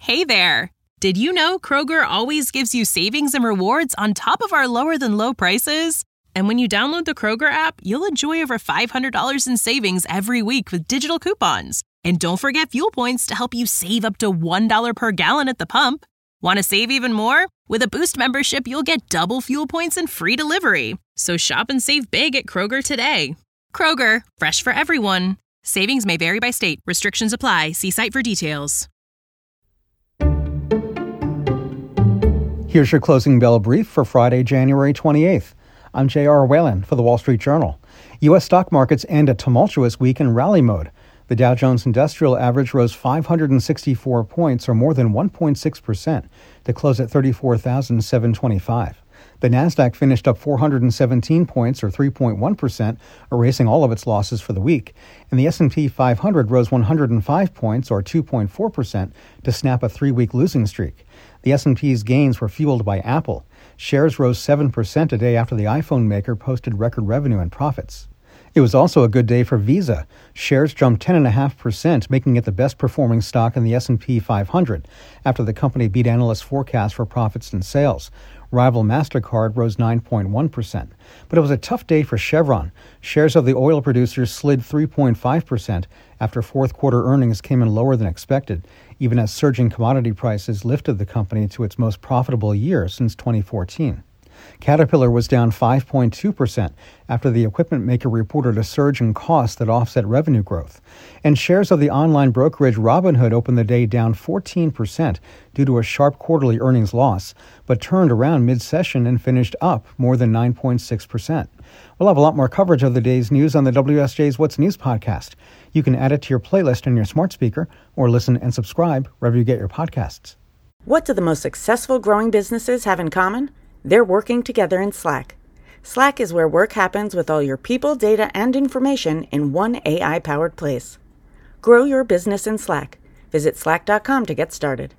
Hey there! Did you know Kroger always gives you savings and rewards on top of our lower-than-low prices? And when you download the Kroger app, you'll enjoy over $500 in savings every week with digital coupons. And don't forget fuel points to help you save up to $1 per gallon at the pump. Want to save even more? With a Boost membership, you'll get double fuel points and free delivery. So shop and save big at Kroger today. Kroger, fresh for everyone. Savings may vary by state. Restrictions apply. See site for details. Here's your closing bell brief for Friday, January 28th. I'm J.R. Whalen for The Wall Street Journal. U.S. stock markets end a tumultuous week in rally mode. The Dow Jones Industrial Average rose 564 points, or more than 1.6%, to close at 34,725. The Nasdaq finished up 417 points, or 3.1%, erasing all of its losses for the week. And the S&P 500 rose 105 points, or 2.4%, to snap a three-week losing streak. The S&P's gains were fueled by Apple. Shares rose 7% a day after the iPhone maker posted record revenue and profits. It was also a good day for Visa. Shares jumped 10.5%, making it the best-performing stock in the S&P 500 after the company beat analysts' forecasts for profits and sales. Rival MasterCard rose 9.1%. But it was a tough day for Chevron. Shares of the oil producers slid 3.5% after fourth-quarter earnings came in lower than expected, even as surging commodity prices lifted the company to its most profitable year since 2014. Caterpillar was down 5.2% after the equipment maker reported a surge in costs that offset revenue growth. And shares of the online brokerage Robinhood opened the day down 14% due to a sharp quarterly earnings loss, but turned around mid-session and finished up more than 9.6%. We'll have a lot more coverage of the day's news on the WSJ's What's News podcast. You can add it to your playlist on your smart speaker or listen and subscribe wherever you get your podcasts. What do the most successful growing businesses have in common? They're working together in Slack. Slack is where work happens with all your people, data, and information in one AI-powered place. Grow your business in Slack. Visit slack.com to get started.